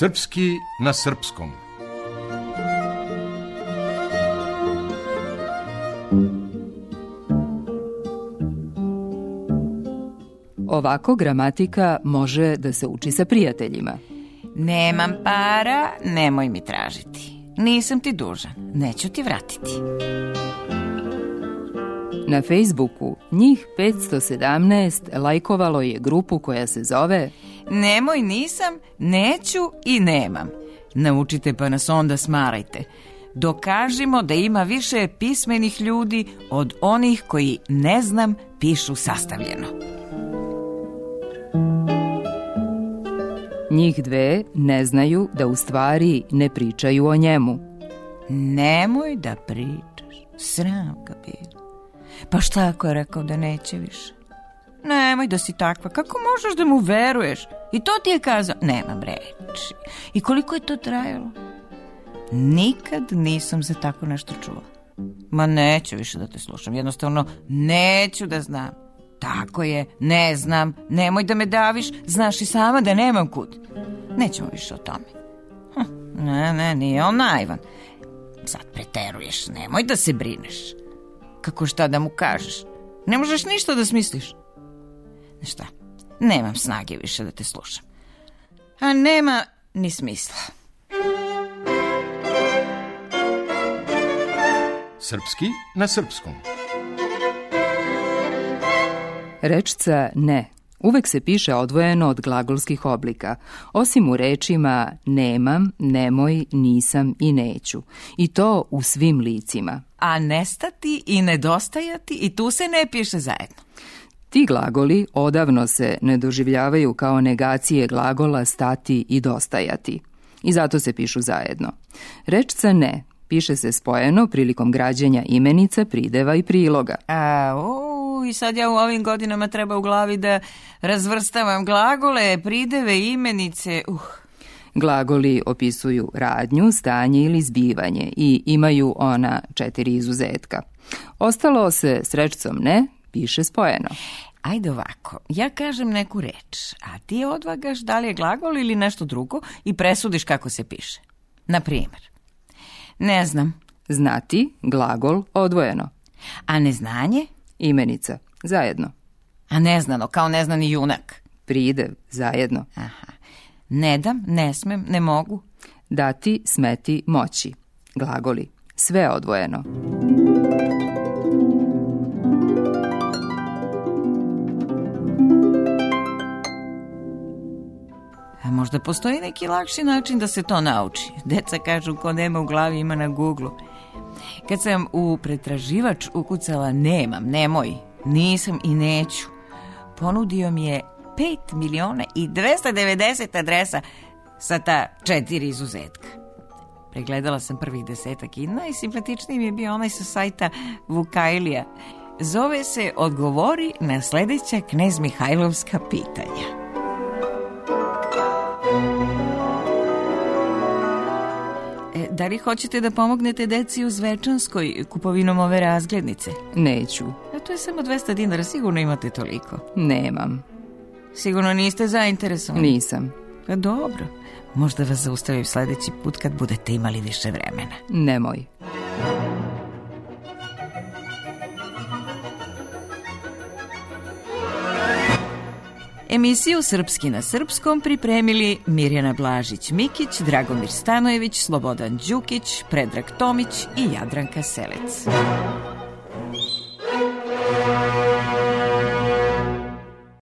Srpski na srpskom. Ovako gramatika može da se uči sa prijateljima. Nemam para, nemoj mi tražiti. Nisam ti dužan, neću ti vratiti. Na Facebooku njih 517 lajkovalo je grupu koja se zove Nemoj, nisam, neću i nemam. Naučite pa nas onda smarajte. Dokažimo da ima više pismenih ljudi od onih koji ne znam pišu sastavljeno. Njih dve ne znaju da u stvari ne pričaju o njemu. Nemoj da pričaš, sram ga bilo. Pa šta ako je rekao da neće više? Nemoj da si takva, kako možeš da mu veruješ? I to ti je kazao, nemam reči. I koliko je to trajalo? Nikad nisam za tako nešto čula. Ma neću više da te slušam, jednostavno neću da znam. Tako je, ne znam, nemoj da me daviš, znaš i sama da nemam kud. Nećemo više o tome. Ne, nije on naivan. Sad preteruješ, nemoj da se brineš. Kako šta da mu kažeš? Ne možeš ništa da smisliš. Šta, nemam snage više da te slušam. A nema ni smisla. Srpski na srpskom. Rečca ne uvek se piše odvojeno od glagolskih oblika, osim u rečima nemam, nemoj, nisam i neću. I to u svim licima. A nestati i nedostajati i tu se ne piše zajedno. Ti glagoli odavno se ne doživljavaju kao negacije glagola stati i dostajati. I zato se pišu zajedno. Rečca ne piše se spojeno prilikom građenja imenica, prideva i priloga. I sad ja u ovim godinama treba u glavi da razvrstavam glagole, prideve, imenice. Glagoli opisuju radnju, stanje ili zbivanje i imaju ona 4 izuzetka. Ostalo se s rečcom ne piše spojeno. Ajde ovako, ja kažem neku reč, a ti odvagaš da li je glagol ili nešto drugo i presudiš kako se piše. Na primjer, ne znam. Znati, glagol, odvojeno. A neznanje? Imenica, zajedno. A neznano, kao neznani junak. Pridev, zajedno. Aha. Ne dam, ne smem, ne mogu. Dati, smeti, moći. Glagoli, sve odvojeno. A možda postoji neki lakši način da se to nauči. Deca kažu ko nema u glavi ima na Google-u. Kad sam u pretraživač ukucala nemam, nemoj, nisam i neću, ponudio mi je 5.290.000 adresa sa ta 4 izuzetka. Pregledala sam prvih 10 i najsimpatičniji mi je bio onaj sa sajta Vukajlija. Zove se Odgovori na sledeća Knez Mihajlovska pitanja. Da li hoćete da pomognete deci u Zvečanskoj kupovinom ove razglednice? Neću. A to je samo 200 dinara, sigurno imate toliko. Nemam. Sigurno niste zainteresovani? Nisam. Pa dobro, možda vas zaustavim sledeći put kad budete imali više vremena. Nemoj. Emisiju Srpski na srpskom pripremili Mirjana Blažić-Mikić, Dragomir Stanojević, Slobodan Đukić, Predrag Tomić i Jadranka Selec.